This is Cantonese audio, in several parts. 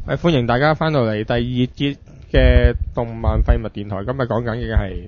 歡迎大家翻到嚟第二節嘅動漫廢物電台。今日講緊嘅係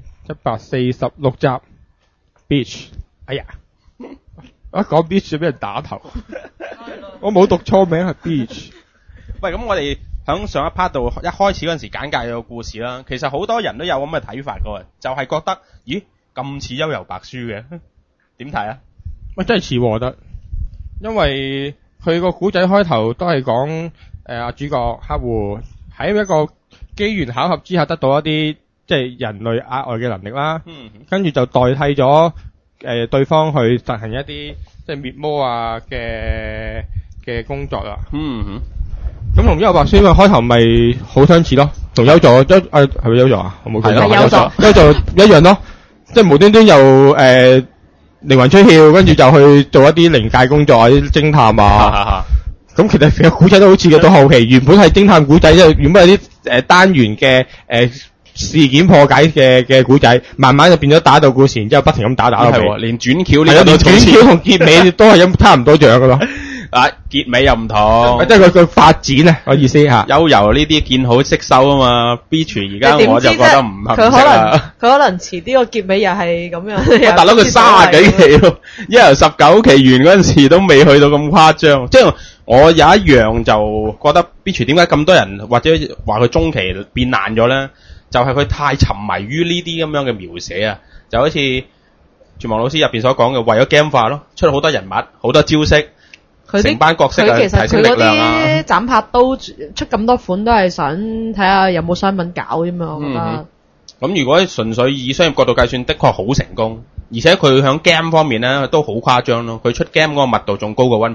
146集 Beach。哎呀，一講 Beach 就俾人打頭。我冇讀錯名係 Beach。 喂，咁我哋響上一 part 度一開始嗰陣時簡介咗個故事啦。其實好多人都有咁嘅睇法㗎，就係覺得咦咁似幽遊白書嘅，點睇啊？ 喂，真係似喎，我覺得，因為佢個古仔開頭都係講主角黑戶喺一個機緣巧合之下得到一啲即係人類額外嘅能力啦，跟住就代替咗對方去實行一啲即係滅魔啊嘅工作啦。咁同幽遊白書嘅開頭咪好相似咯，同幽助係咪幽助啊？我冇記錯。幽助一樣咯，即係無端端又靈魂出竅，跟住就去做一啲靈界工作啊，啲偵探啊。咁其實古仔都好似嘅，到後期原本係偵探古仔，即係原本係啲單元嘅事件破解嘅古仔，慢慢就變咗打鬥故事，然之後不停咁打落去。 係連轉橋呢個都轉橋同結尾都係差唔多樣嘅咯。 結尾又唔同， 即係佢發展啊，我意思嚇。 幽遊呢啲見好識收啊嘛 ，Beach 而家我就覺得唔合適啦。 佢可能遲啲個結尾又係咁樣。 大佬佢30幾期咯，幽遊19期完嗰陣時都未去到咁誇張。即係我有一樣就覺得 Beach 點解咁多人或者話佢中期變爛咗咧？就係佢太沉迷於呢啲咁樣嘅描寫啊，就好似絕望老師入邊所講嘅，為咗 game 化咯，出好多人物，好多招式。成班角色啊，提升力量啊！ 佢嗰啲斬拍刀出咁多款都係想睇下有冇商品搞啫嘛，我覺得。 咁如果純粹以商業角度計算，的確好成功，而且佢響 game 方面咧都好誇張咯。佢出 game 嗰個密度仲高過 One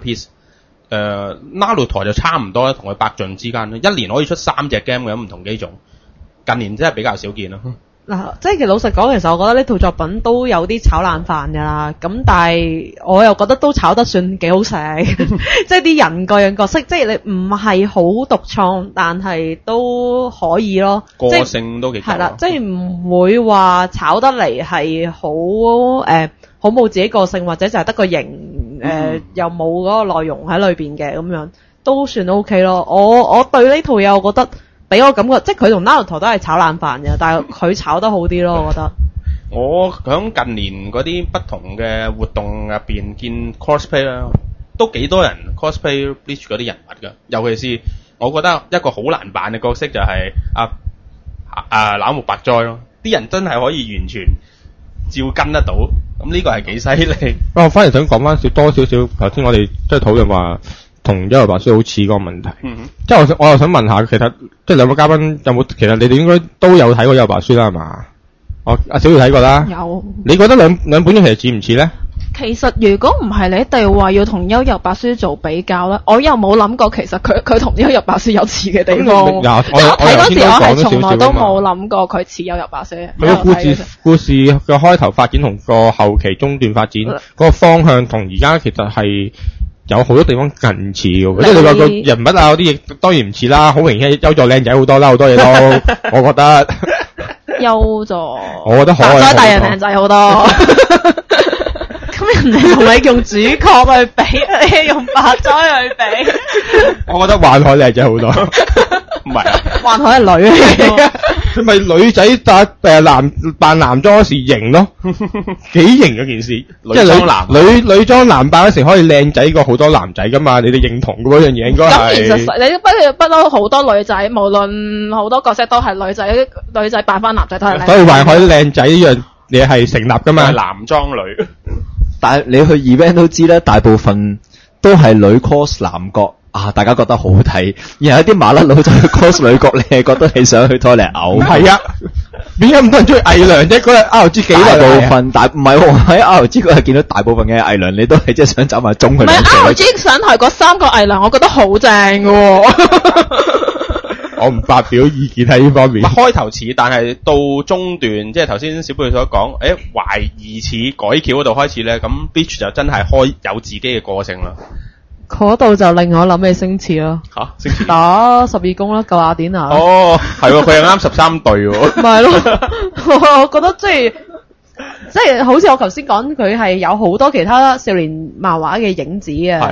Piece。Naruto 就差唔多啦，同佢百盡之間啦，一年可以出3隻 game 嘅唔同機種。近年真係比較少見咯。 嗱，即係其實老實講，其實我覺得呢套作品都有啲炒冷飯㗎啦。咁但係我又覺得都炒得算幾好食，即係啲人各樣角色，即係你唔係好獨創，但係都可以咯。 個性都幾夠。係啦， 即係唔會話炒得嚟係好冇自己個性，或者就係得個型又冇嗰個內容喺裏邊嘅咁樣，都算 OK 咯。我對呢套嘢我覺得。俾我感覺，即係佢同 Naruto 都係炒冷飯嘅，但係佢炒得好啲咯，我覺得。 我響近年嗰啲不同嘅活動入邊見 cosplay 啦，都幾多人 cosplay Bleach 嗰啲人物㗎。尤其是我覺得一個好難扮嘅角色就係朽木白哉咯，啲人真係可以完全照跟得到，咁呢個係幾犀利。 我反而想講翻多少少，頭先我哋即係討論話。同幽遊白書好似嗰個問題，即係我又想問下，其實即係兩位嘉賓有冇？其實你哋應該都有睇過幽遊白書啦，係嘛？阿小月睇過啦。 有。你覺得兩本其實似唔似咧？ 其實如果唔係你一定話要同幽遊白書做比較咧，我又冇諗過其實佢同幽遊白書有似嘅地方。我睇嗰時我係從來都冇諗過佢似幽遊白書。 佢個故事嘅開頭發展同個後期中段發展嗰個方向同而家其實係。有好多地方近似嘅，即係你話個人物啊嗰啲嘢當然唔似啦，好明顯優助靚仔好多啦，好多嘢都，我覺得。優助。我覺得可愛。白哉大人靚仔好多。 咁人哋同你用主角去比，你用白哉去比。 我覺得幻海靚仔好多。 唔係啊。 幻海係女嚟。 佢咪女仔扮男裝嗰時型咯，幾型嗰件事，即係女裝男扮嗰時可以靚仔過好多男仔噶嘛？你哋認同嗰樣嘢應該係。 咁其實你不嬲好多女仔，無論好多角色都係女仔扮翻男仔都係靚。 所以幻海靚仔呢樣嘢係成立噶嘛？ 係男裝女， 但係你去 event 都知啦，大部分都係女 cos 男角。大家覺得好睇，然後有啲麻甩佬就去 cos 女角，你係覺得你想去拖嚟嘔？ 係啊，點解咁多人中意偽娘啫？嗰日 RG 幾大部分， 但唔係喎，喺 RG 嗰日見到大部分嘅偽娘，你都係即係想走埋中佢。 唔係 RG 上台嗰3個偽娘，我覺得好正嘅喎。 我唔發表意見喺呢方面。 開頭似，但係到中段，即係頭先小貝所講，懷疑似改橋嗰度開始咧，咁 Beach 就真係有自己嘅個性啦。 嗰度就令我諗起星矢咯。 星矢打12宮啦，救雅典娜。 哦，係喎，佢係啱13隊喎。 咪係咯，我覺得即係好似我頭先講，佢係有好多其他少年漫畫嘅影子啊。係啊。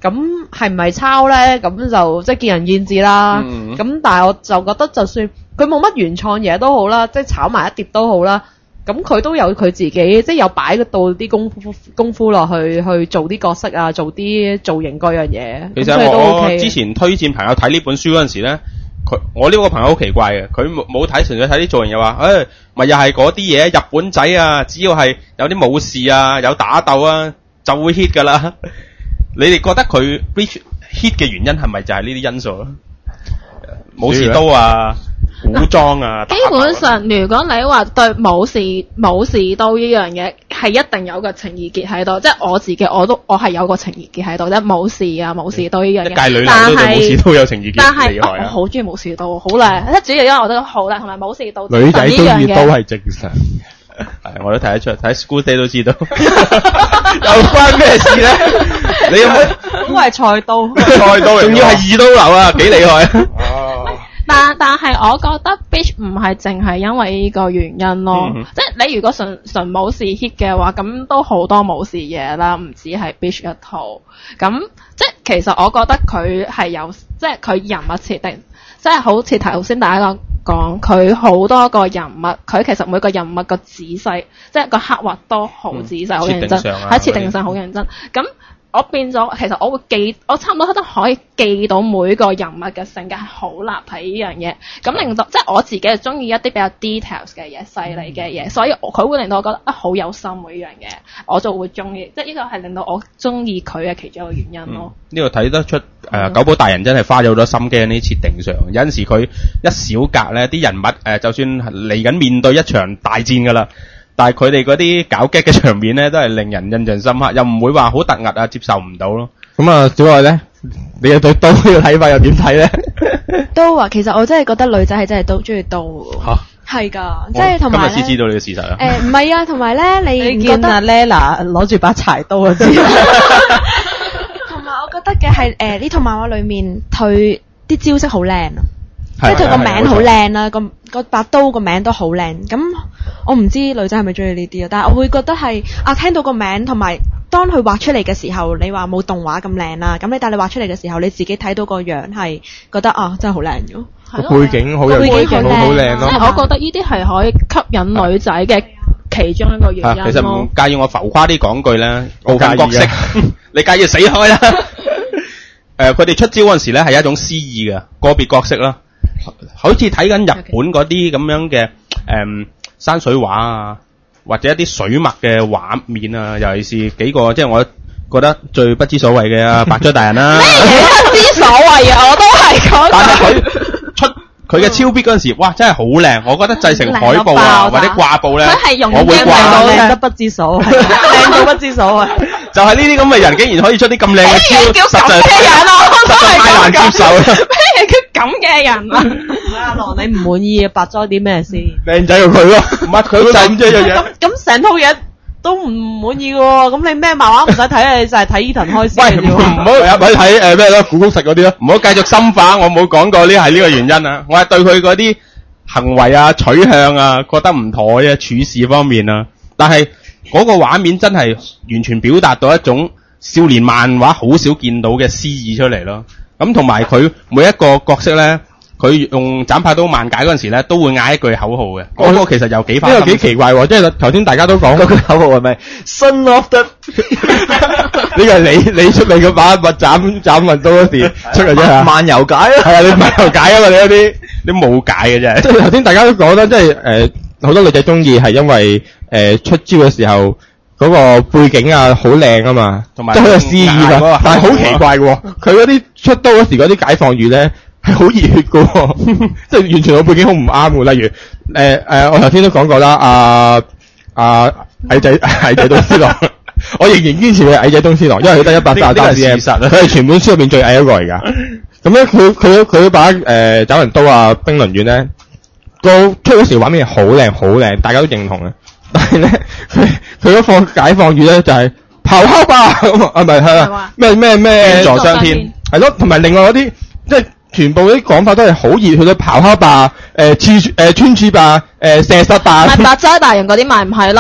咁係唔係抄咧？咁就即係見仁見智啦。咁但係我就覺得，就算佢冇乜原創嘢都好啦，即係炒埋一碟都好啦。咁佢都有佢自己，即係有擺到啲功夫落去做啲角色啊，做啲造型嗰樣嘢。 其實我之前推薦朋友睇呢本書嗰陣時咧，我呢個朋友好奇怪嘅，佢冇睇，純粹睇啲造型又話，咪又係嗰啲嘢，日本仔啊，只要係有啲武士啊，有打鬥啊，就會 hit 噶啦。你哋覺得佢 hit 嘅原因係咪就係呢啲因素啊？武士刀啊！古裝啊， 基本上如果你話對武士刀呢樣嘢係一定有個情意結喺度，即係我自己我係有個情意結喺度，即係武士刀呢樣嘢。 一介女男都對武士刀有情意結， 但係我好中意武士刀，好靚，即係主要因為我覺得好靚，同埋武士刀女仔中意刀係正常。 係，我都睇得出，睇 School Day 都知道。又關咩事咧？你有冇？ 都係菜刀， 菜刀仲要係二刀流啊，幾厲害啊！ 但係我覺得 Bleach 唔係淨係因為呢個原因咯，即係你如果純武士 hit 嘅話，咁都好多武士嘢啦，唔止係 Bleach 一套。咁即係其實我覺得佢係有，即係佢人物設定，即係好似頭先大家講，佢好多個人物，佢其實每個人物個仔細，即係個刻畫都好仔細，好認真，喺設定上好認真。咁我變咗，其實我會我差唔多都可以記到每個人物嘅性格係好立體呢樣嘢，咁令到即係我自己係中意一啲比較 details 嘅嘢、細膩嘅嘢，所以佢會令到我覺得好有心每樣嘢，我就會中意，即係呢個係令到我中意佢嘅其中一個原因咯。 呢個睇得出九寶大人真係花咗好多心機喺呢啲設定上，有陣時佢一小格咧，啲人物就算嚟緊面對一場大戰㗎啦。但係佢哋嗰啲搞激嘅場面咧，都係令人印象深刻，又唔會話好突兀啊，接受唔到咯。 咁啊，小愛咧，你對刀呢個睇法又點睇咧？ 刀啊，其實我真係覺得女仔係真係都中意刀嘅。嚇，係㗎，即係同埋今日先知道呢個事實啊。 唔係啊，同埋咧，你見阿 Lena 攞住把柴刀啊，知。 同埋我覺得嘅係呢套漫畫裏面，佢啲招式好靚啊。即係佢個名好靚啦，個把刀個名都好靚。咁我唔知女仔係咪中意呢啲啊，但係我會覺得係聽到個名同埋當佢畫出嚟嘅時候，你話冇動畫咁靚啦。咁但係你畫出嚟嘅時候，你自己睇到個樣係覺得真係好靚嘅。 個背景好有背景好靚咯。 即係我覺得呢啲係可以吸引女仔嘅其中一個原因。 其實唔介意我浮誇啲講句咧，部分角色你介意死開啦。佢哋出招嗰陣時咧係一種詩意嘅個別角色啦。好似睇緊日本嗰啲咁樣嘅山水畫啊，或者一啲水墨嘅畫面啊，尤其是幾個即係我覺得最不知所謂嘅白雀大人啦。 咩嘢不知所謂啊？我都係講。 但係佢出佢嘅超必嗰陣時，哇！真係好靚，我覺得製成海報啊或者掛布咧，我會掛到靚得不知所謂，靚到不知所謂。 就係呢啲咁嘅人，竟然可以出啲咁靚嘅招，實在太難接受啦！ 咩叫咁嘅人啊？ 阿郎，你唔滿意白咗啲咩先？ 靚仔過佢咯， 唔係佢就咁啫樣樣。 咁成套嘢都唔滿意嘅喎，咁你咩漫畫唔使睇啊？你就係睇伊藤開司嘅啫喎。 唔好入去睇咩咯，古宮食嗰啲咯，唔好繼續深化。我冇講過呢係呢個原因啊，我係對佢嗰啲行為啊、取向啊覺得唔妥嘅處事方面啊，但係嗰個畫面真係完全表達到一種少年漫畫好少見到嘅詩意出嚟咯。咁同埋佢每一個角色咧，佢用斬魄刀萬解嗰陣時咧，都會嗌一句口號嘅。嗰個其實又幾花心。呢個幾奇怪喎，即係頭先大家都講嗰句口號係咪 Son of the 呢個係你出嚟嘅把斬運刀嗰時出嚟啫。 漫遊解啊， 係啊，你漫遊解啊嘛，你嗰啲你冇解嘅啫。 即係頭先大家都講得，即係好多女仔中意係因為出招嘅時候嗰個背景啊好靚啊嘛，同埋即係好有詩意㗎。但係好奇怪嘅喎，佢嗰啲出刀嗰時嗰啲解放語咧係好熱血嘅喎，即係完全個背景好唔啱嘅。例如我頭先都講過啦，矮仔東司郎，我仍然堅持佢係矮仔東司郎，因為佢得133 cm，佢係全本書入邊最矮一個嚟㗎。咁咧佢把斬魂刀啊冰輪丸咧，個出嗰時畫面係好靚好靚，大家都認同嘅。但係咧佢嗰個解放語咧就係咆哮吧咁啊，咪係啊咩天助雙天係咯，同埋另外嗰啲即係全部啲講法都係好熱血嘅咆哮吧，穿刺吧，射殺吧。 咪白齋大人嗰啲咪唔係咯？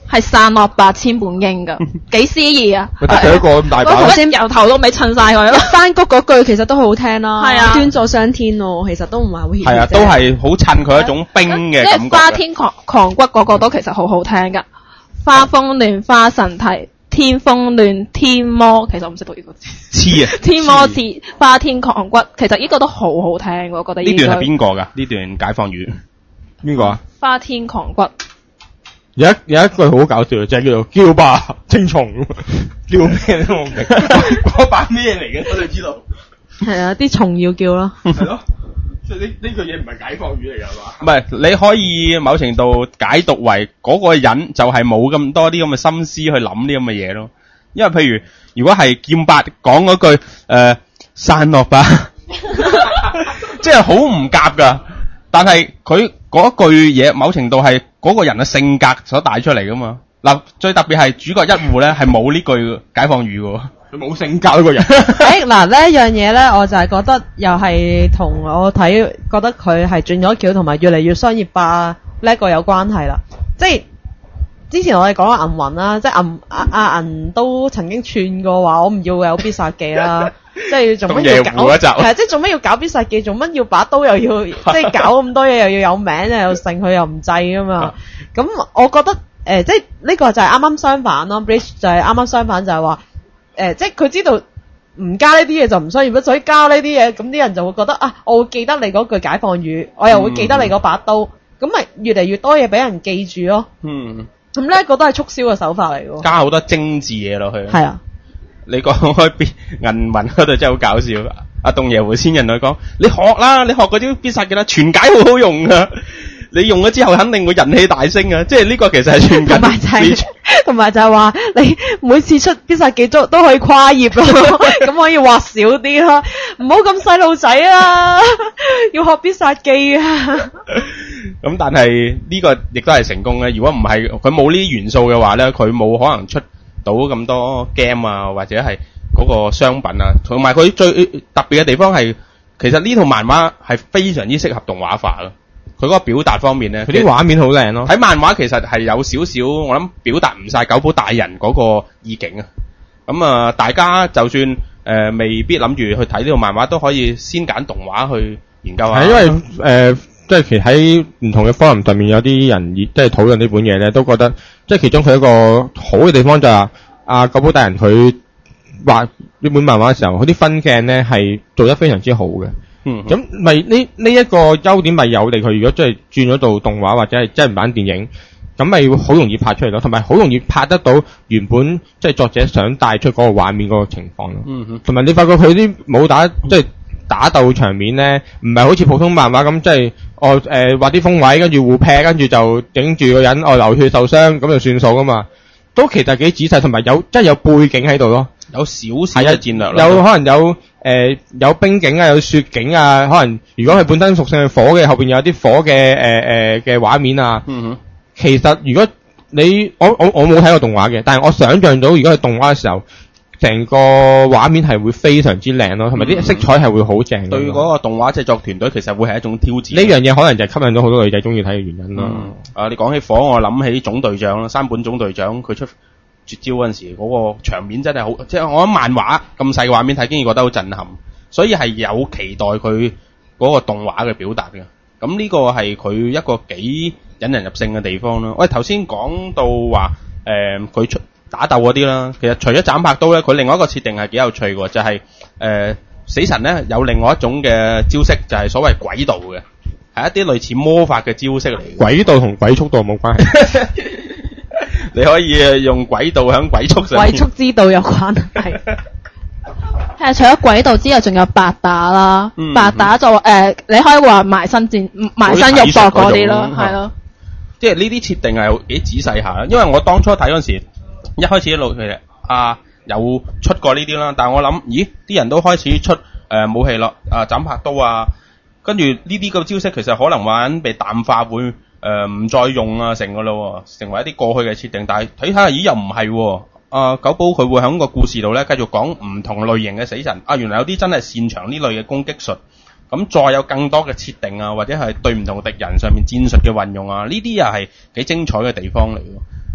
係散落8000本經㗎，幾詩意啊！ 得佢一個咁大把， 頭先由頭到尾襯晒佢咯。 山谷嗰句其實都好聽啦， 係啊端坐雙天喎，其實都唔係好顯係啊，都係好襯佢一種冰嘅即感覺。 係花天狂骨嗰個都其實好好聽㗎，花風亂花神提，天風亂天魔，其實我唔識讀呢個字。 黐啊！ 天魔是花天狂骨，其實呢個都好好聽，我覺得呢段係邊個㗎？呢段解放語邊個啊？ 花天狂骨。 有一句好搞笑嘅，就係叫做叫吧青蟲，叫咩都唔明，嗰把咩嚟嘅？我哋知道係啊，啲蟲要叫咯。 係咯，即係呢句嘢唔係解放語嚟㗎嘛？ 唔係，你可以某程度解讀為嗰個人就係冇咁多啲咁嘅心思去諗啲咁嘅嘢咯。因為譬如如果係劍八講嗰句散落吧，即係好唔夾㗎。但係佢嗰句嘢，某程度係嗰個人嘅性格所帶出嚟噶嘛。嗱，最特別係主角一戶咧，係冇呢句解放語嘅， 佢冇性格呢個人。 嗱呢一樣嘢咧，我就係覺得又係同我睇覺得佢係轉咗橋，同埋越嚟越商業化呢一個有關係啦。即係之前我哋講阿銀魂啦，即係阿銀都曾經串過話，我唔要有必殺技啦。即係做乜要搞？係即係做乜要搞必殺技？做乜要把刀又要即係搞咁多嘢，又要有名又剩，佢又唔制噶嘛？咁我覺得即係呢個就係啱啱相反咯。Bleach 就係啱啱相反，就係話即係佢知道唔加呢啲嘢就唔需要，所以加呢啲嘢，咁啲人就會覺得啊，我會記得你嗰句解放語，我又會記得你嗰把刀，咁咪越嚟越多嘢俾人記住咯。咁呢一個都係促銷嘅手法嚟喎。 加好多精緻嘢落去。 係啊。 你講開銀魂嗰度真係好搞笑，阿洞爺湖仙人佢講：你學啦，你學嗰啲必殺技啦，全解好好用噶。你用咗之後肯定會人氣大升啊！即係呢個其實係傳緊。 同埋就係話你每次出必殺技都可以跨頁咯，咁可以畫少啲啦，唔好咁細路仔啊，要學必殺技啊。 咁但係呢個亦都係成功嘅。如果唔係佢冇呢啲元素嘅話咧，佢冇可能出到咁多 game 啊，或者係嗰個商品啊，同埋佢最特別嘅地方係，其實呢套漫畫係非常之適合動畫化咯。佢嗰個表達方面咧， 佢啲畫面好靚咯。 睇漫畫其實係有少少，我諗表達唔晒九保大人嗰個意境啊。咁啊，大家就算未必諗住去睇呢套漫畫，都可以先揀動畫去研究下。 係因為即係其實喺唔同嘅 forum 上面有啲人即係討論呢本嘢咧，都覺得即係其中佢一個好嘅地方就係九保大人佢畫呢本漫畫嘅時候，佢啲分鏡咧係做得非常之好嘅。咁咪呢一個優點咪有利佢，如果真係轉咗做動畫或者係真人版電影，咁咪好容易拍出嚟咯，同埋好容易拍得到原本即係作者想帶出嗰個畫面嗰個情況咯。同埋你發覺佢啲武打即係打鬥場面咧，唔係好似普通漫畫咁，即係畫啲風位跟住互劈，跟住就頂住個人流血受傷咁就算數噶嘛。都其實幾仔細，同埋有真係有背景喺度咯， 有少少嘅戰略咯。 有可能有冰景啊，有雪景啊，可能如果佢本身屬性係火嘅，後邊有啲火嘅嘅畫面啊。其實如果我冇睇過動畫嘅，但係我想象到如果係動畫嘅時候，成個畫面係會非常之靚咯，同埋啲色彩係會好正。 對嗰個動畫製作團隊其實會係一種挑戰。 呢樣嘢可能就係吸引到好多女仔中意睇嘅原因咯。 你講起火，我諗起總隊長啦，山本總隊長佢出絕招嗰陣時，嗰個場面真係好，即係我諗漫畫咁細嘅畫面睇，竟然覺得好震撼，所以係有期待佢嗰個動畫嘅表達嘅。咁呢個係佢一個幾引人入勝嘅地方咯。喂，頭先講到話佢出打鬥嗰啲啦，其實除咗斬拍刀咧，佢另外一個設定係幾有趣嘅，就係死神咧有另外一種嘅招式，就係所謂鬼道嘅，係一啲類似魔法嘅招式嚟嘅。 鬼道同鬼速道冇關係。 你可以用鬼道響鬼速上面。 鬼速之道有關係。 係除咗鬼道之外，仲有白打啦。白打就你可以話埋身肉搏嗰啲咯，係咯。 即係呢啲設定係幾仔細下，因為我當初睇嗰陣時，一開始一路其實有出過呢啲啦，但係我諗，咦啲人都開始出武器咯，斬拍刀啊，跟住呢啲個招式其實可能玩被淡化會唔再用啊成個咯，成為一啲過去嘅設定，但係睇下咦又唔係喎。九保佢會喺個故事度咧繼續講唔同類型嘅死神，原來有啲真係擅長呢類嘅攻擊術，咁再有更多嘅設定啊，或者係對唔同敵人上面戰術嘅運用啊，呢啲又係幾精彩嘅地方嚟喎。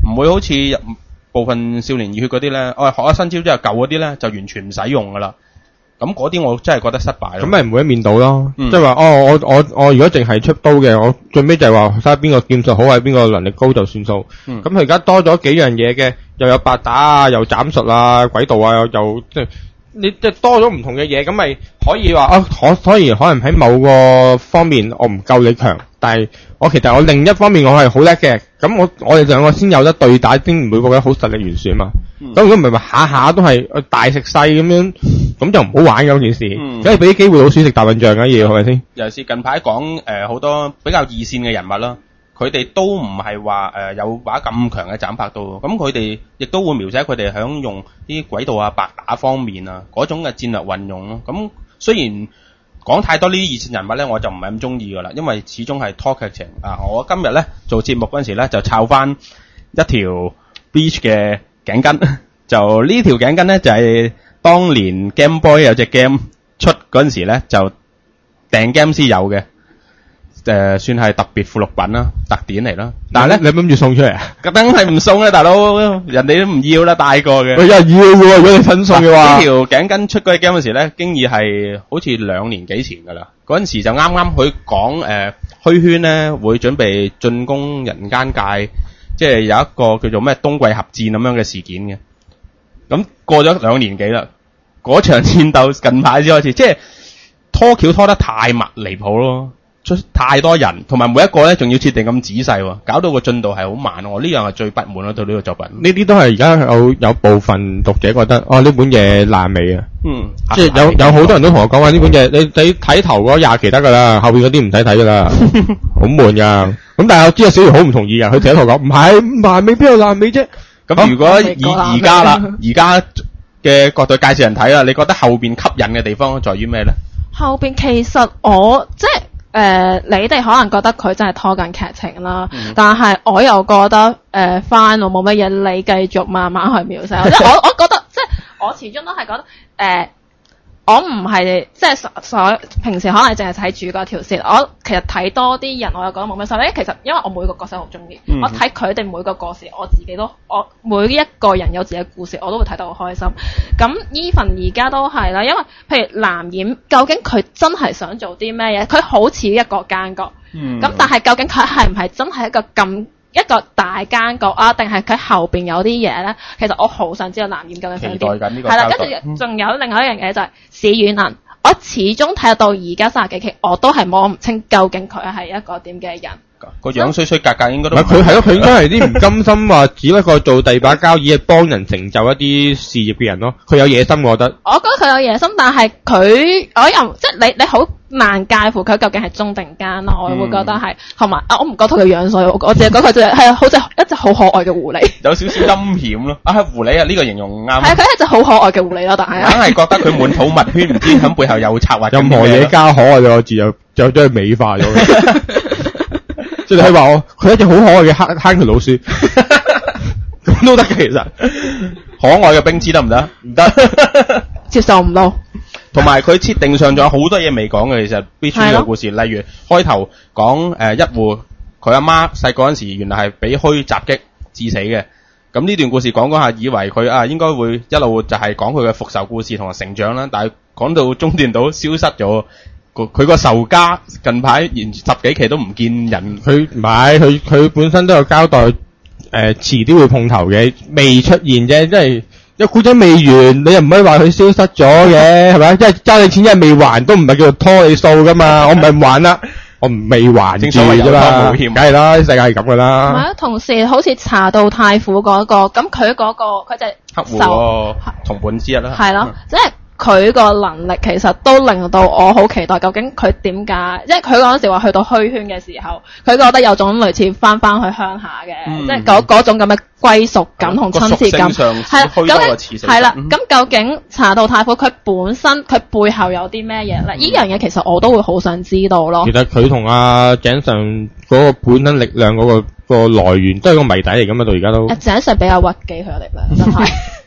唔會好似部分少年熱血嗰啲咧，學咗新招之後舊嗰啲咧就完全唔使用噶啦。咁嗰啲我真係覺得失敗咯。 咁咪唔會一面倒咯，即係話我如果淨係出刀嘅，我最尾就係話睇下邊個劍術好，係邊個能力高就算數。咁佢而家多咗幾樣嘢嘅，又有八打啊，又斬術啊，軌道啊，又即係你即係多咗唔同嘅嘢，咁咪可以話可以可能喺某個方面我唔夠你強，但係其實我另一方面我係好叻嘅，咁我哋兩個先有得對打，先唔會覺得好實力懸殊啊嘛。咁如果唔係下下都係大食細咁樣，咁就唔好玩嘅嗰件事。梗係俾啲機會老鼠食大笨象嘅嘢，係咪先？ 尤其是近排講好多比較二線嘅人物啦，佢哋都唔係話有把咁強嘅斬拍刀，咁佢哋亦都會描寫佢哋響用啲軌道啊、白打方面啊嗰種嘅戰略運用咯。咁雖然講太多呢啲二線人物咧，我就唔係咁中意噶啦，因為始終係拖劇情啊。我今日咧做節目嗰陣時咧就抄翻一條 Bleach 嘅頸巾，就呢條頸巾咧就係當年 Game Boy 有隻 game 出嗰陣時咧就訂 game 先有嘅，算係特別附錄品啦，特典嚟啦。但係咧你諗住送出嚟啊？ 梗係唔送啦，大佬，人哋都唔要啦，大個嘅。 有人要喎，如果你分送嘅話。 呢條頸巾出嗰隻 game 嗰時咧，經已係好似2年幾前噶啦。嗰陣時就啱啱佢講虛圈咧會準備進攻人間界，即係有一個叫做咩冬季合戰咁樣嘅事件嘅。咁過咗2年幾啦，嗰場戰鬥近排先開始，即係拖橋拖得太密離譜咯。出太多人，同埋每一個咧仲要設定咁仔細，搞到個進度係好慢。我呢樣係最不滿咯，對呢個作品。 呢啲都係而家有部分讀者覺得，呢本嘢爛尾啊。即係有好多人都同我講話呢本嘢，你睇頭嗰20期得噶啦，後邊嗰啲唔使睇噶啦，好悶噶。咁但係我知有小姚好唔同意噶，佢成日同我講唔係爛尾邊有爛尾啫。 咁如果以而家啦，而家嘅角度介紹人睇啦，你覺得後邊吸引嘅地方在於咩咧？ 後邊其實我即係。你哋可能覺得佢真係拖緊劇情啦，但係我又覺得final冇乜嘢，你繼續慢慢去描寫。即係我覺得，即係我始終都係覺得我唔係即係平時可能淨係睇主角條線，我其實睇多啲人，我又覺得冇乜所謂。其實因為我每個角色好中意，我睇佢哋每個故事，我每一個人有自己嘅故事，我都會睇得好開心。咁 Even 而家都係啦，因為譬如藍染，究竟佢真係想做啲咩嘢？佢好似一個奸角，咁但係究竟佢係唔係真係一個大奸角啊？定係佢後邊有啲嘢咧？其實我好想知道藍染究竟想點。係啦，跟住仲有另外一樣嘢就係史遠能，我始終睇到而家30幾期，我都係摸唔清究竟佢係一個點嘅人。 個樣衰衰格格應該都唔係佢係咯，佢應該係啲唔甘心話只不過做第二把交椅係幫人成就一啲事業嘅人咯。佢有野心，我覺得。 我覺得佢有野心，但係我又即係你好難介乎佢究竟係忠定奸咯。我會覺得係，同埋我唔覺得佢樣衰，我只係覺得佢係好似一隻好可愛嘅狐狸。 有少少陰險咯。狐狸啊，呢個形容唔啱。係佢係一隻好可愛嘅狐狸咯，但係。 硬係覺得佢滿肚蜜圈，唔知喺背後有策劃。 任何嘢加可愛嘅字就將佢美化咗。即係你話佢一隻好可愛嘅坑渠老鼠，咁都得嘅其實。 可愛嘅冰枝得唔得？唔得， 接受唔到。 同埋佢設定上仲有好多嘢未講嘅，其實 B 村嘅故事，例如開頭講一戶佢阿媽細個嗰陣時原來係俾虛襲擊致死嘅。咁呢段故事講下，以為佢應該會一路就係講佢嘅復仇故事同埋成長啦，但係講到中段島消失咗。佢個仇家近排連10幾期都唔見人， 佢唔係佢本身都有交代，遲啲會碰頭嘅，未出現啫，即係一故仔未完，你又唔可以話佢消失咗嘅，係咪？即係爭你錢，因為未還都唔係叫做拖你數噶嘛，我唔係唔還啦，我未還住啫嘛，梗係啦，世界係咁噶啦。 係啊，同時好似茶道太傅嗰個，咁佢嗰個佢就係黑戶個同伴之一啦。 係咯，即係。佢個能力其實都令到我好期待，究竟佢點解？即係佢嗰陣時話去到虛圈嘅時候，佢覺得有種類似翻去鄉下嘅，即係嗰種咁嘅歸屬感同親切感。係啦，咁究竟茶道太傅佢本身佢背後有啲咩嘢咧？呢樣嘢其實我都會好想知道咯。 其實佢同阿井上嗰個本身力量嗰個來源都係個謎底嚟㗎嘛，到而家都。 井上比較屈機佢嘅力量真係。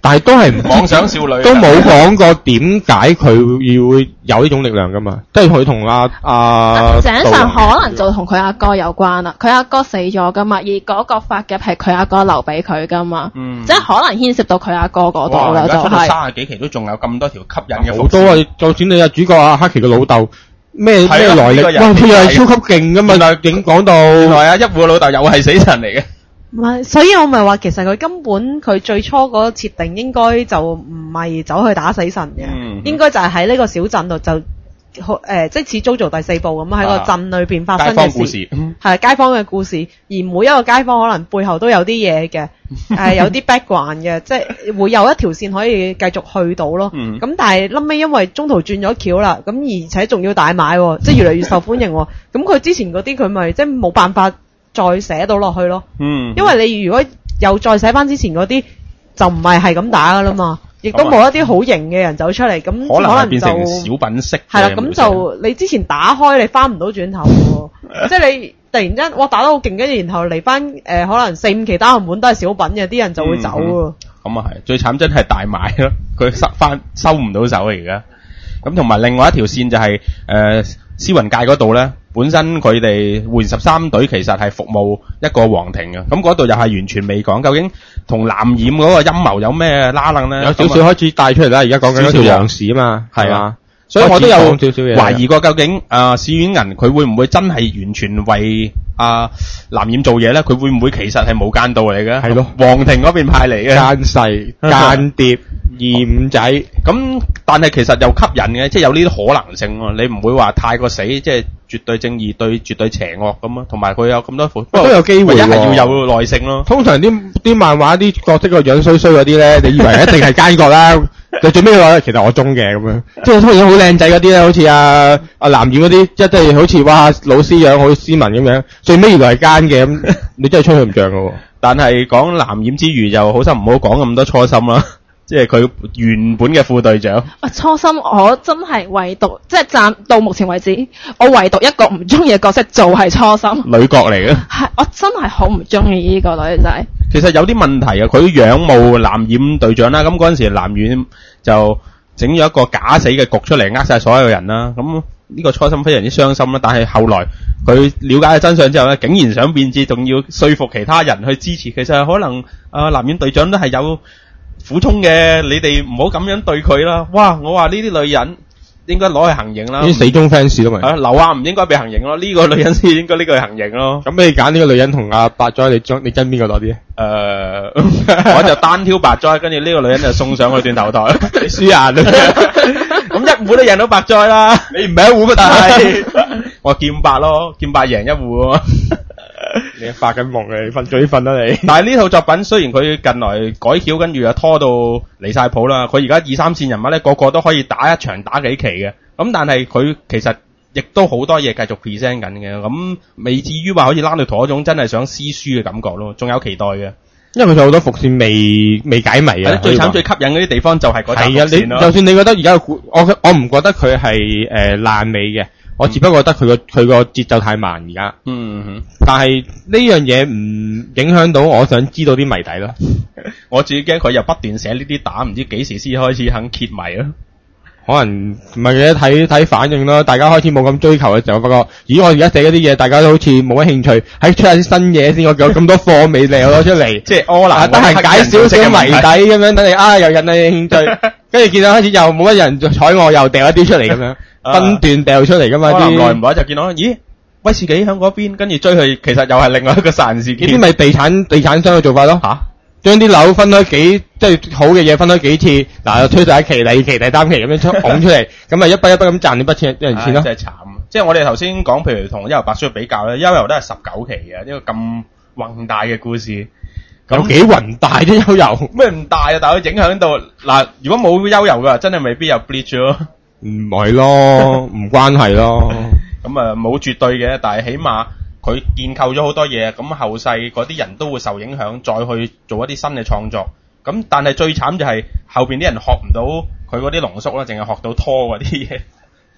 但係都係唔妄想少女都冇講過點解佢要有呢種力量噶嘛，即係佢同井上可能就同佢阿哥有關啦，佢阿哥死咗噶嘛，而嗰個髮夾係佢阿哥留俾佢噶嘛，即係可能牽涉到佢阿哥嗰度啦，就係 30幾期都仲有咁多條吸引嘅好多啊！就算你主角黑崎嘅老豆咩來歷，哇佢又係超級勁噶嘛，已經講到原來一戶嘅老豆又係死神嚟嘅。 唔係，所以我咪話其實佢根本佢最初嗰個設定應該就唔係走去打死神嘅，應該就係喺呢個小鎮度就即係似 JoJo 第4部咁喺個鎮裏邊發生嘅事，係街坊嘅故事，而每一個街坊可能背後都有啲嘢嘅，有啲 background 嘅，即係會有一條線可以繼續去到咯。咁但係臨尾因為中途轉咗橋啦，咁而且仲要大賣喎，即係越嚟越受歡迎喎。咁佢之前嗰啲佢咪即係冇辦法再寫到落去咯。因為你如果又再寫翻之前嗰啲，就唔係咁打噶啦嘛。亦都冇一啲好型嘅人走出嚟，咁可能變成小品式。 係啦，咁就你之前打開你翻唔到轉頭喎，即係你突然間哇打得好勁，跟住然後嚟翻可能4、5期單行本都係小品嘅，啲人就會走喎。 咁啊係，最慘真係大賣咯，佢收唔到手啊而家。咁同埋另外一條線就係屍魂界嗰度咧，本身佢哋護弦13隊其實係服務一個皇庭嘅，咁嗰度又係完全未講究竟同藍染嗰個陰謀有咩拉楞咧？ 有少少開始帶出嚟啦，而家講緊嗰條皇室啊嘛，係啊， 所以我都有少少嘢懷疑過究竟史遠銀佢會唔會真係完全為藍染做嘢咧？佢會唔會其實係無間道嚟嘅？ 係咯， 皇庭嗰邊派嚟嘅奸細間諜二五仔， 咁但係其實又吸引嘅，即係有呢啲可能性喎。你唔會話太過死，即係絕對正義對絕對邪惡咁啊。同埋佢有咁多副， 都有機會喎。 一係要有耐性咯。 通常啲漫畫啲角色個樣衰衰嗰啲咧，你以為一定係奸角啦，就最尾話其實我中嘅咁樣，即係通常好靚仔嗰啲咧，好似藍染嗰啲，即係好似哇老師樣好斯文咁樣，最尾原來係奸嘅咁，你真係吹佢唔脹㗎喎。但係講藍染之餘，就好心唔好講咁多初心啦。即係佢原本嘅副隊長。 初心我真係唯獨即係暫到目前為止，我唯獨一個唔中意嘅角色就係初心。 女角嚟嘅。 係，我真係好唔中意呢個女仔。 其實有啲問題啊，佢仰慕藍染隊長啦，咁嗰陣時藍染就整咗一個假死嘅局出嚟，呃晒所有人啦。咁呢個初心非常之傷心啦。但係後來佢了解咗真相之後咧，竟然想變節，仲要說服其他人去支持。其實可能藍染隊長都係有苦衷嘅，你哋唔好咁樣對佢啦。哇！我話呢啲女人應該攞去行刑啦。 啲死忠 fans 都咪。 劉亞唔應該被行刑咯，呢個女人先應該呢個行刑咯。 咁你揀呢個女人同阿白哉，你憎邊個多啲？ 我就單挑白哉，跟住呢個女人就送上去斷頭台。你輸硬啊！咁一戶都贏到白哉啦。你唔係一戶咩？但係我劍白咯，劍白贏一戶啊。 你發緊夢嘅，你瞓早啲瞓啦你。 但係呢套作品雖然佢近來改橋，跟住又拖到離晒譜啦，佢而家2、3線人物咧個個都可以打一場打幾期嘅，咁但係佢其實亦都好多嘢繼續 present 緊嘅，咁未至於話好似拉到圖嗰種真係想撕書嘅感覺咯，仲有期待嘅。因為佢仲有好多伏線未解謎啊！最慘最吸引嗰啲地方就係嗰啲伏線咯。就算你覺得而家我唔覺得佢係爛尾嘅。我只不過覺得佢個節奏太慢而家，但係呢樣嘢唔影響到我想知道啲謎底咯。我自己驚佢又不斷寫呢啲打，唔知幾時先開始肯揭謎咯。可能唔係嘅，睇反應咯。大家開始冇咁追求嘅時候，發覺咦，我而家寫嗰啲嘢，大家都好似冇乜興趣，喺出下啲新嘢先。我有咁多貨未嚟，我攞出嚟，即係柯南，但係解少少謎底咁樣，等你又引你興趣，跟住見到開始又冇乜人睬我，又掉一啲出嚟咁樣。分段掉出嚟噶嘛啲，耐唔耐就見到，咦，威士忌喺嗰邊，跟住追佢，其實又係另外一個殺人事件。呢啲咪地產商嘅做法咯，將啲樓分開即係好嘅嘢分開幾次，嗱推第一期、第2期、第3期咁樣拱出嚟，咁咪一筆一筆咁賺呢筆錢，一人錢咯。真係慘，即係我哋頭先講，譬如同幽遊白書比較咧，幽遊都係19期嘅，呢個咁宏大嘅故事，有幾宏大啫幽遊？咩唔大啊？但係佢影響到嗱，如果冇幽遊嘅，真係未必有 Bleach 咯。唔係咯，唔關係咯。咁啊冇絕對嘅，但係起碼佢建構咗好多嘢，咁後世嗰啲人都會受影響，再去做一啲新嘅創作。咁但係最慘就係後邊啲人學唔到佢嗰啲濃縮啦，淨係學到拖嗰啲嘢。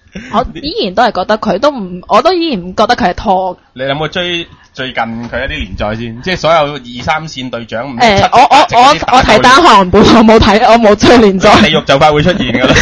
我依然都係覺得我都依然唔覺得佢係拖。 你有冇追最近佢一啲連載先？即係所有2、3線隊長。 我睇單行本，我冇追連載。 地獄就快會出現㗎啦。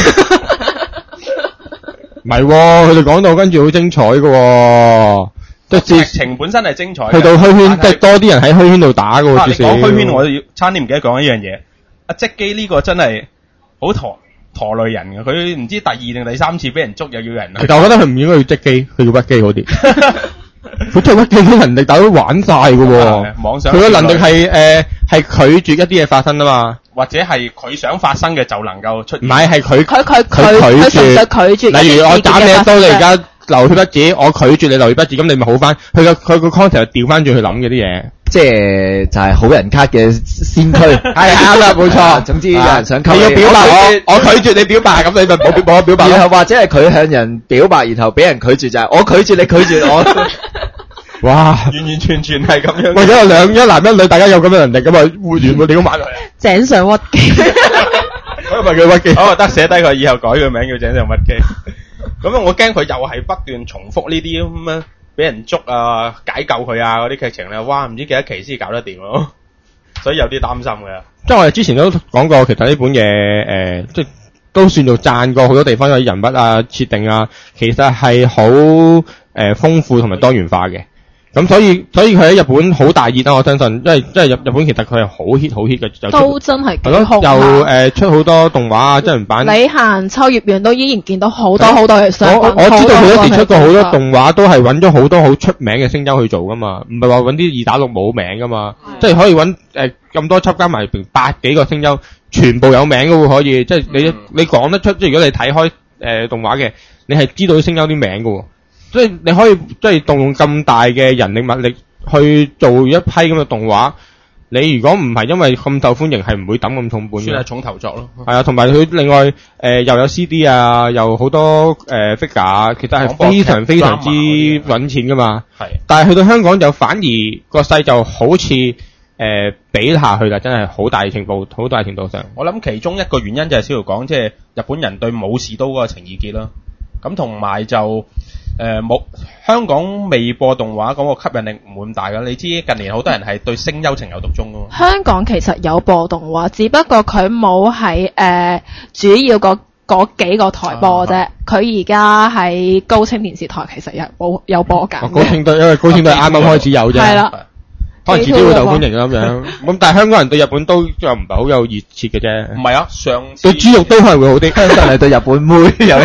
唔係喎，佢哋講到跟住好精彩㗎喎，即係劇情本身係精彩。 去到虛圈，即係多啲人喺虛圈度打㗎喎。 你講虛圈，我都要差啲唔記得講一樣嘢。阿積基呢個真係好陀累人嘅，佢唔知第2定第3次俾人捉又要人。 其實我覺得佢唔應該要積基，佢要屈機好啲。佢真係屈機啲能力，大家都玩晒㗎喎。 網上佢嘅能力係拒絕一啲嘢發生啊嘛。 或者係佢想發生嘅就能夠出現。 唔係佢拒絕。 例如我斬你一刀，你而家流血不止，我拒絕你流血不止，咁你咪好翻。佢個 concept 調翻轉去諗嘅啲嘢， 即係就係好人卡嘅先驅。 係啱啦，冇錯。 總之有人想溝你要表白，我拒絕你表白，咁你咪冇表白。 然後或者係佢向人表白，然後俾人拒絕就係我拒絕你拒絕我。 哇！ 完全係咁樣。 為咗一男一女，大家有咁嘅能力，咁啊互聯互屌埋佢。 井上屈機。 我咪叫屈機。 我得寫低佢，以後改個名叫井上屈機。咁我驚佢又係不斷重複呢啲咁樣俾人捉啊、解救佢啊嗰啲劇情咧，哇！唔知幾多期先搞得掂咯，所以有啲擔心嘅。 即係我哋之前都講過，其實呢本嘢即係都算做讚過好多地方有人物啊、設定啊，其實係好豐富同埋多元化嘅。咁所以佢喺日本好大熱啦，我相信，因為日本其實佢係好 hit 嘅， 都真係幾紅又出好多動畫啊、真人版。 你行秋葉原都依然見到好多嘅相。 我知道佢一時出過好多動畫，都係揾咗好多好出名嘅聲優去做噶嘛，唔係話揾啲2打6冇名噶嘛，即係可以揾咁多輯加埋百幾個聲優，全部有名嘅喎，可以，即係你講得出，即係如果你睇開動畫嘅，你係知道啲聲優啲名嘅喎。即係你可以即係動用咁大嘅人力物力去做一批咁嘅動畫，你如果唔係因為咁受歡迎，係唔會抌咁重本嘅。 算係重頭作咯。 係啊，同埋佢另外又有 CD 啊，又好多figure，其實係非常非常之揾錢噶嘛。係。但係去到香港就反而個勢就好似比下去啦，真係好大程度上。 我諗其中一個原因就係小姚講，即係日本人對武士刀嗰個情意結啦。咁同埋就冇香港未播動畫嗰個吸引力唔會咁大㗎。你知近年好多人係對聲優情有獨鍾㗎嘛。 香港其實有播動畫，只不過佢冇喺主要嗰幾個台播啫。佢而家喺高清電視台其實有播緊。 高清都因為高清都係啱啱開始有啫。係啦。可能遲啲會受歡迎咁樣。咁但係香港人對日本都又唔係好有熱切嘅啫。 唔係啊，上次對豬肉都可能會好啲。 香港人對日本妹有。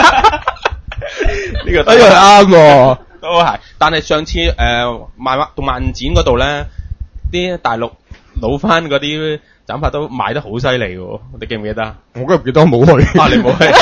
呢個都係啱喎， 都係。但係上次動漫展嗰度咧，啲大陸老翻嗰啲斬法都賣得好犀利喎，你記唔記得啊？ 我嗰日記得冇去。 啊，你冇去。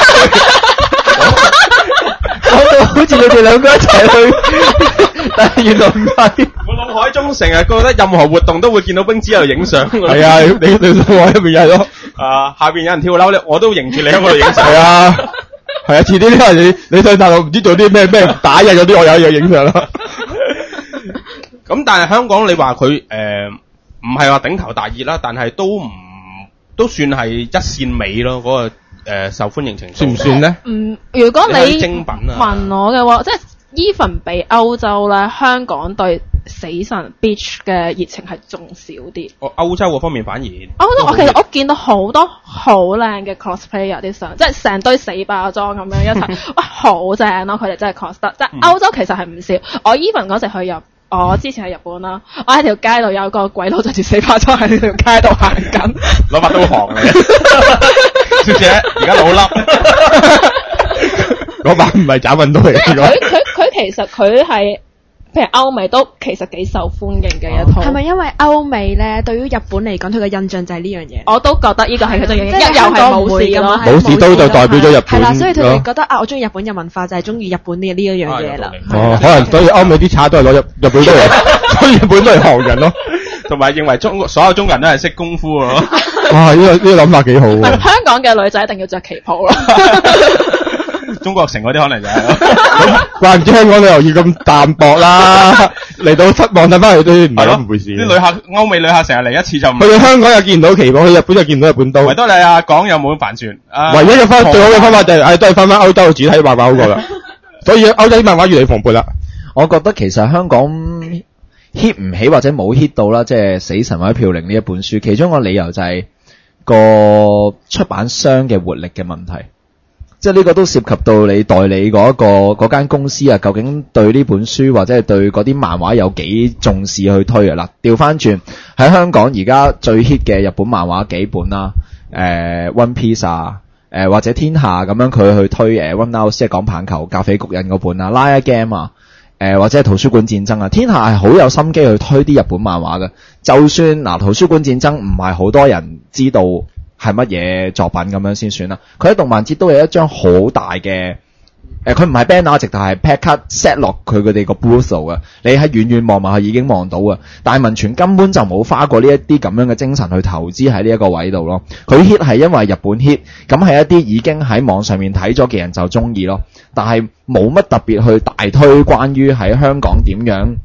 我好似你哋兩個一齊去，但係原來唔係。 我腦海中成日覺得任何活動都會見到冰子喺度影相。 係啊，你腦海入面又係咯。 下邊有人跳樓，我都迎住你喺嗰度影相。 係啊。係啊，遲啲呢係你上大陸唔知做啲咩打印嗰啲，我有影相啦。 咁但係香港你話佢唔係話頂頭大熱啦，但係都算係一線尾咯，嗰個受歡迎程度算唔算咧？ 如果你精品啊問我嘅話，即係 even 比歐洲咧，香港對死神 Beach 嘅熱情係仲少啲。 歐洲嗰方面反而其實我見到好多好靚嘅 cosplayer 啲相，即係成堆死霸裝咁樣一齊，哇好正咯！佢哋真係 cos 得，即係歐洲其實係唔少。我 even 嗰時我之前喺日本啦，我喺條街度有個鬼佬着住死霸裝喺條街度行緊， 攞把刀行嚟，小姐而家老笠， 嗰把唔係斬運刀嚟嘅。 佢其實佢係。譬如歐美都其實幾受歡迎嘅一套。 係咪因為歐美咧對於日本嚟講，佢嘅印象就係呢樣嘢？ 我都覺得呢個係佢嘅印象， 又係武士咯， 武士刀就代表咗日本。 係啦，所以佢哋覺得我中意日本嘅文化就係中意日本呢一樣嘢啦。 可能所以歐美啲賊都係攞日本刀嚟，所以日本都係行人咯。 同埋認為所有中國人都係識功夫咯。 哇！呢個諗法幾好喎。 香港嘅女仔一定要着旗袍咯。 中國城嗰啲可能就係咁怪唔知香港旅遊業咁淡薄啦，嚟到失望睇翻嚟都唔係咁回事。 啲旅客歐美旅客成日嚟一次就唔去到香港又見唔到期望，去日本又見唔到日本刀。 維多利亞港有冇帆船？ 唯一嘅最好嘅方法就係都係翻歐洲嘅主體漫畫好過啦。所以歐洲啲漫畫越嚟越蓬勃啦。 我覺得其實香港 hit 唔起或者冇 hit 到啦，即係《死神》或者《飘零》呢一本書，其中個理由就係個出版商嘅活力嘅問題。即係呢個都涉及到你代理嗰間公司啊，究竟對呢本書或者係對嗰啲漫畫有幾重視去推啊？嗱，調翻轉喺香港而家最 hit 嘅日本漫畫幾本啦，One Piece 啊，或者天下咁樣佢去推One House 即係講棒球咖啡谷印嗰本啊 Liar Game 啊，或者係圖書館戰爭啊，天下係好有心機去推啲日本漫畫嘅。就算嗱圖書館戰爭唔係好多人知道係乜嘢作品咁樣先算啦，佢喺動漫節都有一張好大嘅佢唔係 banner， 直頭係 pack card set 落佢哋個 booth 度嘅，你喺遠遠望埋去已經望到啊！但係文傳根本就冇花過呢一啲咁樣嘅精神去投資喺呢一個位度咯。佢 hit 係因為日本 hit， 咁係一啲已經喺網上面睇咗嘅人就中意咯，但係冇乜特別去大推關於喺香港點樣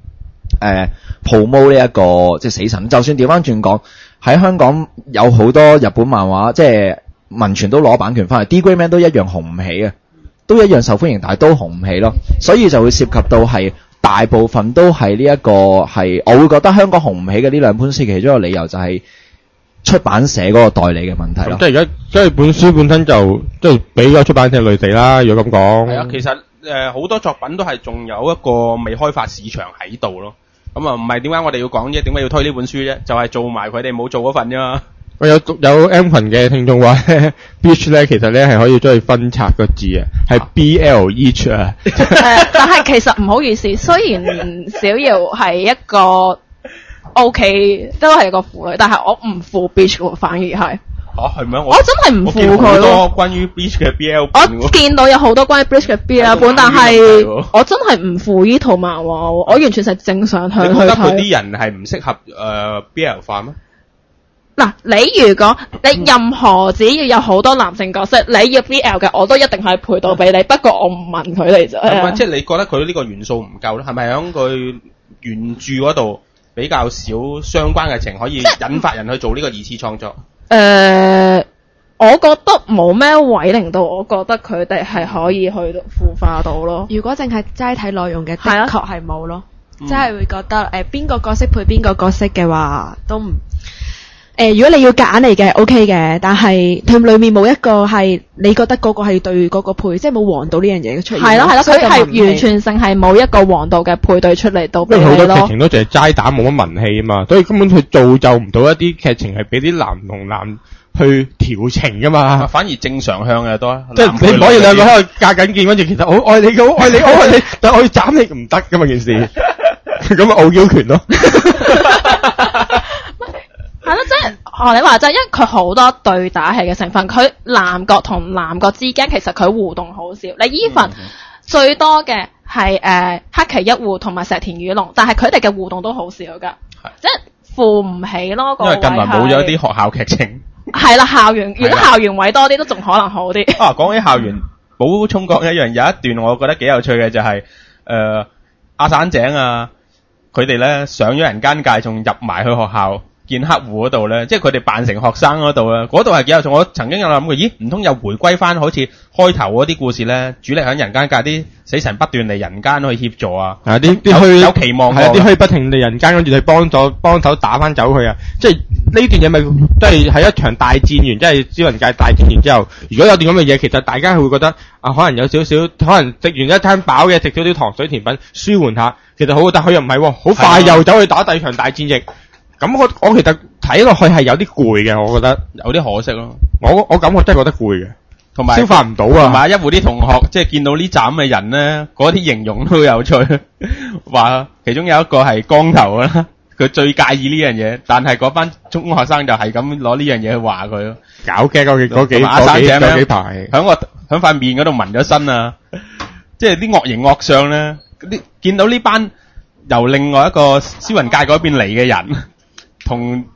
promote 呢一個即係死神。就算調翻轉講，喺香港有好多日本漫畫，即係文傳都攞版權翻嚟 ，D Grey Man 都一樣紅唔起啊，都一樣受歡迎，但係都紅唔起咯。所以就會涉及到係大部分都係呢一個係，我會覺得香港紅唔起嘅呢兩本書，其中一個理由就係出版社嗰個代理嘅問題咯。 即係而家即係本書本身就即係俾咗出版社累死啦。如果咁講， 係啊，其實好多作品都係仲有一個未開發市場喺度咯。咁啊，唔係點解我哋要講啫？點解要推呢本書啫？就係做埋佢哋冇做嗰份啫嘛。 我有 M 群嘅聽眾話咧 ，beach 咧其實咧係可以將佢分拆個字啊，係 BL-each 啊。 但係其實唔好意思，雖然小瑤係一個 OK， 都係一個婦女，但係我唔負 beach 喎，反而係。 係咩？ 我真係唔負佢咯。 好多關於 Bleach 嘅 BL 本。 我見到有好多關於 Bleach 嘅 BL 本，但係我真係唔負呢套漫畫，我完全係正常向去睇。 你覺得佢啲人係唔適合BL 化咩？ 嗱，你如果你任何只要有好多男性角色，你要 BL 嘅，我都一定係配到俾你。不過我唔問佢哋啫。 即係你覺得佢呢個元素唔夠咧？係咪喺佢原著嗰度比較少相關嘅情，可以引發人去做呢個二次創作？ 我覺得冇咩位令到我覺得佢哋係可以去到腐化到咯。 如果淨係齋睇內容嘅，的確係冇咯。即係會覺得邊個角色配邊個角色嘅話，都唔如果你要揀嚟嘅 OK 嘅，但係佢裏面冇一個係你覺得嗰個係對嗰個配，即係冇黃道呢樣嘢嘅出現。 係咯，佢係完全性係冇一個黃道嘅配對出嚟到俾你咯。 因為好多劇情都淨係齋打，冇乜文氣啊嘛，所以根本佢造就唔到一啲劇情係俾啲男同男去調情噶嘛。 反而正常向嘅多。 即係你唔可以兩個喺度架緊劍，跟住其實我愛你，我愛你，我愛你，但係我要斬你唔得噶嘛件事。咁咪傲嬌權咯。 係咯，即係你話齋，因為佢好多對打戲嘅成分，佢男角同男角之間其實佢互動好少。你even最多嘅係黑崎一護同埋石田雨龍，但係佢哋嘅互動都好少㗎，即係負唔起咯。 因為近來冇咗啲學校劇情。 係啦，校園如果校園位多啲都仲可能好啲。 講起校園，補充講一樣，有一段我覺得幾有趣嘅就係阿散井啊，佢哋咧上咗人間界，仲入埋去學校。見黑戶嗰度咧，即係佢哋扮成學生嗰度咧，嗰度係幾有趣。我曾經有諗過，咦，唔通又回歸翻好似開頭嗰啲故事咧，主力喺人間界，啲死神不斷嚟人間去協助啊， 啲虛有期望， 係啲虛不停嚟人間，跟住去幫手打翻走佢啊！即係呢段嘢咪都係喺一場大戰完，即係招人界大戰完之後，如果有段咁嘅嘢，其實大家會覺得可能有少少，可能食完一餐飽嘅，食少少糖水甜品舒緩下，其實好，但佢又唔係，好快又走去打第二場大戰役。咁我其實睇落去係有啲攰嘅，我覺得有啲可惜咯。 我感覺真係覺得攰嘅， 同埋消化唔到啊。 同埋一戶啲同學即係見到呢斬嘅人咧，嗰啲形容都好有趣。話其中有一個係光頭啦，佢最介意呢樣嘢，但係嗰班中學生就係咁攞呢樣嘢去話佢咯。 搞嘅嗰幾排， 響塊面嗰度紋咗身啊！即係啲惡形惡相咧，見到呢班由另外一個消魂界嗰邊嚟嘅人。同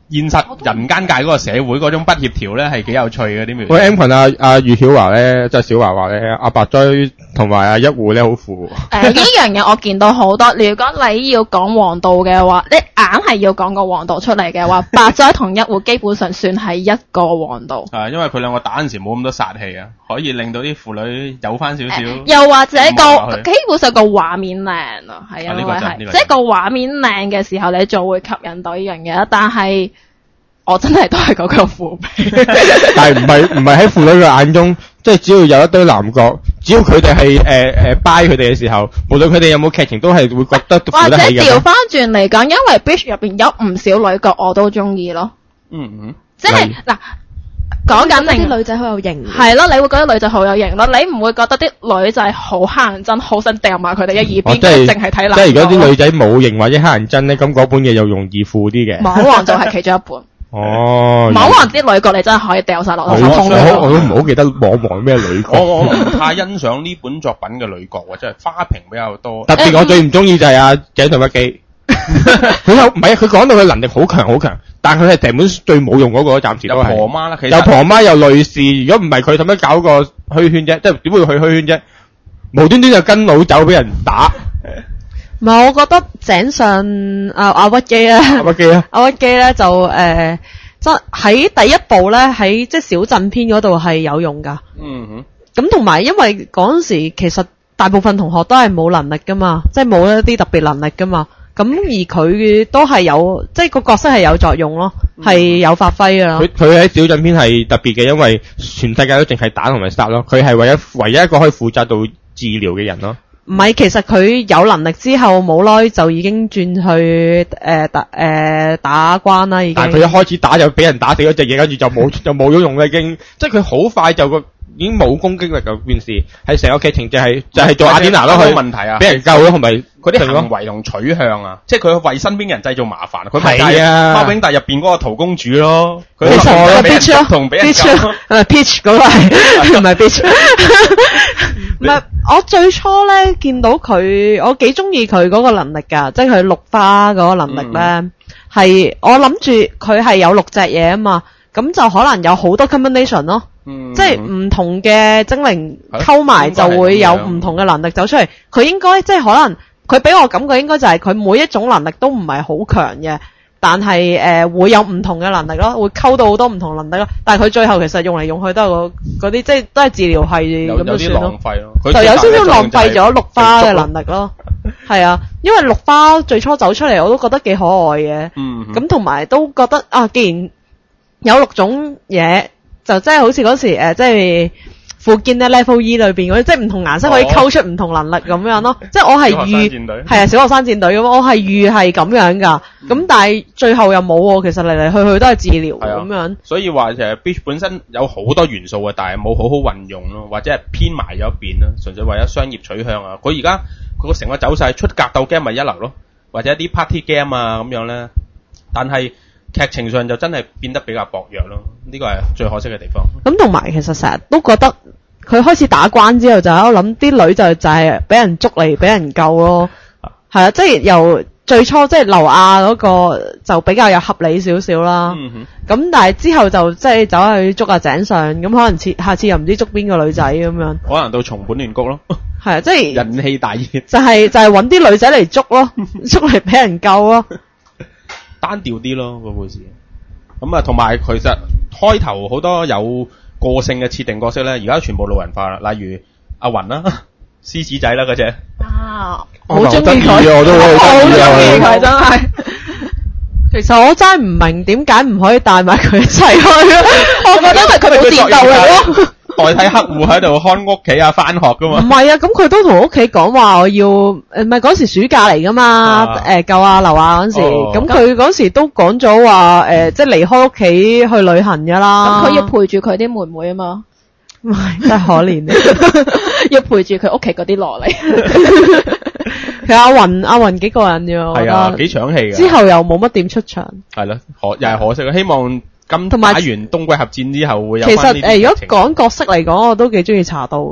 現實人間界嗰個社會嗰種不協調咧係幾有趣嘅啲描述。 喂 M 群阿余曉華咧，即係小華話咧，阿白追同埋阿一戶咧好符。 呢樣嘢我見到好多。如果你要講黃道嘅話，你硬係要講個黃道出嚟嘅話，白追同一戶基本上算係一個黃道。 係因為佢兩個打嗰陣時冇咁多殺氣啊，可以令到啲婦女有翻少少。 又或者基本上個畫面靚啊，係因為係即係個畫面靚嘅時候，你就會吸引到呢樣嘢。但係我真係都係嗰個父輩， 但係唔係喺婦女嘅眼中，即係只要有一堆男角，只要佢哋係buy佢哋嘅時候，無論佢哋有冇劇情，都係會覺得或者調翻轉嚟講，因為 Bleach 入邊有唔少女角我都中意咯。即係嗱，講緊啲女仔好有型， 係咯，你會覺得女仔好有型咯，你唔會覺得啲女仔好乞人憎，好想掉埋佢哋一耳邊，淨係睇男。 即係如果啲女仔冇型或者乞人憎咧，咁嗰本嘢又容易負啲嘅。 網王就係其中一本。 哦， 網王啲女角你真係可以掉晒落去。 我都唔好記得網王咩女角。 我唔太欣賞呢本作品嘅女角喎，即係花瓶比較多。 特別我最唔中意就係阿井上不基。佢有唔係佢講到佢能力好強好強，但係佢係成本最冇用嗰個，暫時都係。有婆媽啦，其實有婆媽有類似，如果唔係佢，使乜搞個虛圈啫？即係點會去虛圈啫？無端端就跟佬走俾人打。 唔係，我覺得井上阿屈基咧，阿屈基咧就即係喺第一部咧，喺即係小鎮篇嗰度係有用㗎。咁同埋因為嗰陣時其實大部分同學都係冇能力㗎嘛，即係冇一啲特別能力㗎嘛。咁而佢都係有，即係個角色係有作用咯，係有發揮㗎啦。佢喺小鎮篇係特別嘅，因為全世界都淨係打同埋殺咯，佢係唯一一個可以負責到治療嘅人咯。唔係，其實佢有能力之後冇耐就已經轉去打關啦，已經。但係佢一開始打就俾人打死咗隻嘢，跟住就冇咗用啦，已經。即係佢好快就已經冇攻擊力嘅件事，係成個劇情就係做阿典娜咯，佢問題啊，俾人救咯，同埋嗰啲行為同取向啊，即係佢為身邊人製造麻煩。佢係啊，貓兄弟入邊嗰個陶公主咯，佢錯同俾人救。Peach 嗰個係唔係 Peach？唔係，我最初咧見到佢，我幾中意佢嗰個能力㗎，即係佢綠花嗰個能力咧，係我諗住佢係有6隻嘢啊嘛，咁就可能有好多 combination 咯。即係唔同嘅精靈溝埋就會有唔同嘅能力走出嚟。佢應該即係可能佢俾我感覺應該就係佢每一種能力都唔係好強嘅，但係會有唔同嘅能力咯，會溝到好多唔同能力咯。但係佢最後其實用嚟用去都係嗰啲即係都係治療係咁就算咯。就有少少浪費咗綠花嘅能力咯。係啊，因為綠花最初走出嚟我都覺得幾可愛嘅。咁同埋都覺得啊，既然有6種嘢。就真係好似嗰時即係附件咧 Level E 裏邊嗰啲，即係唔同顏色可以溝出唔同能力咁樣咯。即係我係預係啊，小學生戰隊咁，我係預係咁樣㗎。咁但係最後又冇喎，其實嚟嚟去去都係治療咁樣。所以話其實 Bleach 本身有好多元素嘅，但係冇好好運用咯，或者係偏埋咗一邊咯，純粹為咗商業取向啊。佢而家佢個成個走勢出格鬥 game 咪一流咯，或者一啲 party game 啊咁樣咧，但係劇情上就真係變得比較薄弱咯，呢個係最可惜嘅地方。咁同埋其實成日都覺得佢開始打關之後就喺度諗啲女就係俾人捉嚟俾人救咯，係啊，即係由最初即係劉亞嗰個就比較有合理少少啦。咁但係之後就即係走去捉阿井上，咁可能下次又唔知捉邊個女仔咁樣。可能到松本亂谷咯。係啊，即係人氣大熱。就係揾啲女仔嚟捉咯，捉嚟俾人救咯。單調啲咯個故事，咁啊同埋其實開頭好多有個性嘅設定角色咧，而家全部老人化啦，例如阿雲啦、獅子仔啦嗰隻啊，好中意佢，我都好中意佢真係。其實我真係唔明點解唔可以帶埋佢一齊去咯，我覺得係佢冇戰鬥力咯。代替黑戶喺度看屋企啊，翻學噶嘛？唔係啊，咁佢都同屋企講話我要唔係嗰時暑假嚟噶嘛？救阿劉亞嗰時，咁佢嗰時都講咗話即係離開屋企去旅行噶啦。咁佢要陪住佢啲妹妹啊嘛？唔係真係可憐，要陪住佢屋企嗰啲蘿莉。其實阿雲幾個人啫，係啊，幾搶戲嘅。之後又冇乜點出場。係咯，又係可惜嘅，希望。咁打完冬季合戰之後會有。其實如果講角色嚟講，我都幾中意茶道啊。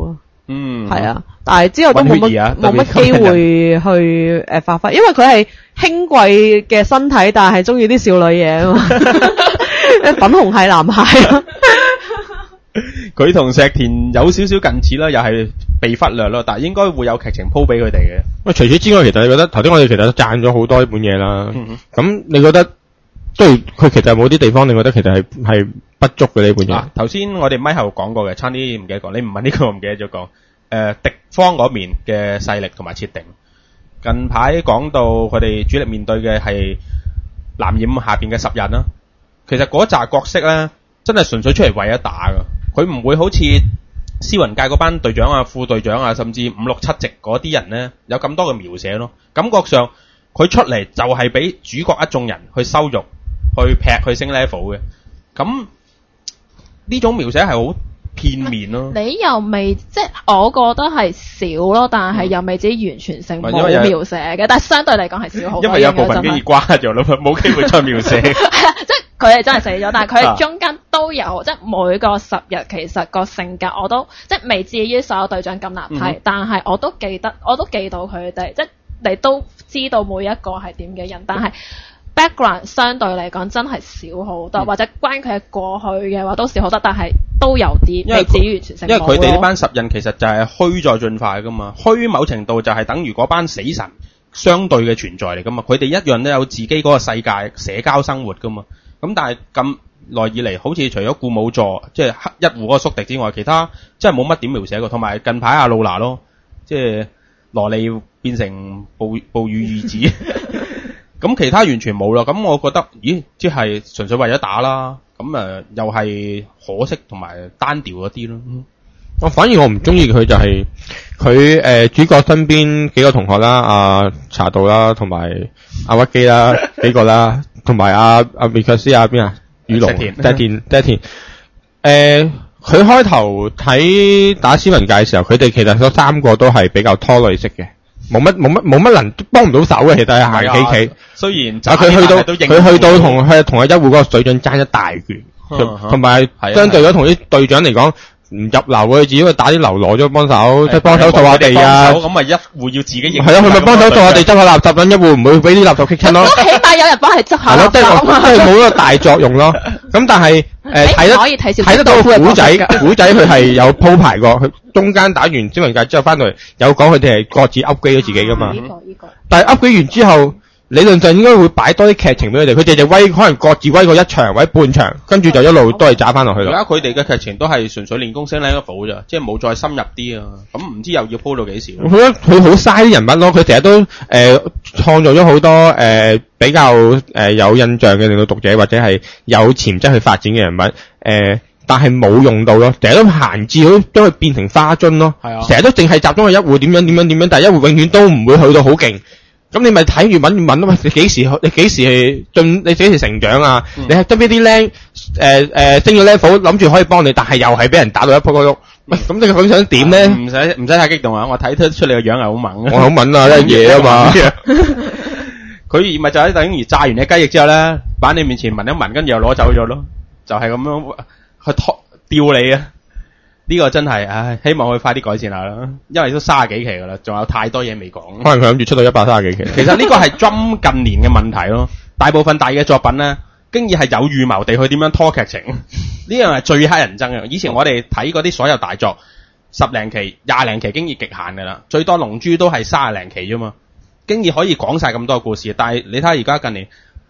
係啊，但係之後都冇乜機會去發揮，因為佢係輕貴嘅身體，但係中意啲少女嘢啊嘛，粉紅係男孩咯。 佢同石田有少少近似啦，又係被忽略咯，但係應該會有劇情鋪俾佢哋嘅。 喂，除此之外，其實你覺得頭先我哋其實都讚咗好多呢本嘢啦。咁你覺得即係佢其實有冇啲地方你覺得其實係不足嘅呢本嘢？ 頭先我哋咪後講過嘅，差啲唔記得講。你唔問呢個我唔記得咗講。敵方嗰面嘅勢力同埋設定，近排講到佢哋主力面對嘅係藍染下邊嘅10人啦。其實嗰紮角色咧，真係純粹出嚟為咗打噶。佢唔會好似屍魂界嗰班隊長啊、副隊長啊，甚至5、6、7席嗰啲人咧，有咁多嘅描寫咯。感覺上佢出嚟就係俾主角一眾人去羞辱、去劈、去升 level 嘅。咁呢種描寫係好片面咯。 你又未即係我覺得係少咯，但係又未至於完全性冇描寫嘅。但係相對嚟講係少好多。 因為有部分經已瓜咗啦，冇機會再描寫。 係啊，即係佢係真係死咗，但係佢係中間都有，即係每個10日其實個性格我都即係未至於所有隊長咁立體，但係我都記到佢哋，即係你都知道每一個係點嘅人，但係background 相對嚟講真係少好多，或者關佢嘅過去嘅話都少好多，但係都有啲未至於完全性冇咯。 因為佢哋呢班10人其實就係虛在進化噶嘛，虛某程度就係等於嗰班死神相對嘅存在嚟噶嘛，佢哋一樣都有自己嗰個世界社交生活噶嘛。咁但係咁耐以嚟，好似除咗顧武座即係一護嗰個宿敵之外，其他真係冇乜點描寫過。同埋近排阿露娜咯，即係蘿莉變成暴雨二子。咁其他完全冇啦，咁我覺得，咦，即係純粹為咗打啦，咁又係可惜同埋單調一啲咯。 反而我唔中意佢就係佢主角身邊幾個同學啦，阿茶道啦，同埋阿屈基啦，幾個啦，同埋阿美卻斯邊啊，雨龍、石田。佢開頭睇打屍魂界嘅時候，佢哋其實嗰3個都係比較拖累式嘅。冇乜能幫唔到手嘅，其實係行企。 雖然佢去到同阿一護嗰個隊長爭一大拳，同埋相對咗同啲隊長嚟講唔入流嘅，自己去打啲流攞咗幫手，即係幫手掃下地啊。 咁咪一護要自己認。 係咯，佢咪幫手掃下地，執下垃圾，咁一護唔會俾啲垃圾棘親咯。 起碼有人幫佢執下垃圾。 即係冇一個大作用咯。咁但係睇得到古仔佢係有鋪排過，佢中間打完屍魂界之後翻到嚟有講佢哋係各自 upgrade 咗自己噶嘛。但係 upgrade 完之後，理論上應該會擺多啲劇情俾佢哋，佢哋就威可能各自威過一場或者半場，跟住就一路都係揸翻落去咯。 而家佢哋嘅劇情都係純粹練功升 level 咋，即係冇再深入啲啊。咁唔知又要鋪到幾時？ 我覺得佢好嘥啲人物咯，佢成日都創造咗好多比較有印象嘅令到讀者或者係有潛質去發展嘅人物但係冇用到咯，成日都閒置都去變成花樽咯。係啊，成日都淨係集中去一護點樣，但係一護永遠都唔會去到好勁。咁你咪睇住問啊嘛，你幾時成長啊？你係側邊啲僆升咗 level 諗住可以幫你，但係又係俾人打到一仆仆碌。喂，咁你究竟想點咧？ 唔使太激動啊！我睇得出你個樣係好猛。 我好猛啊，一嘢啊嘛。 佢咪就係等於炸完隻雞翼之後咧，擺你面前聞一聞，跟住又攞走咗咯，就係咁樣去吊你啊！呢個真係，唉，希望佢快啲改善下啦，因為都30幾期噶啦，仲有太多嘢未講。 可能佢諗住出到130幾期。 其實呢個係Jump近年嘅問題咯，大部分大嘅作品咧，經已係有預謀地去點樣拖劇情，呢樣係最乞人憎嘅。以前我哋睇嗰啲所有大作10零期、20零期，經已極限噶啦，最多龍珠都係30零期啫嘛，經已可以講晒咁多故事。但係你睇下而家近年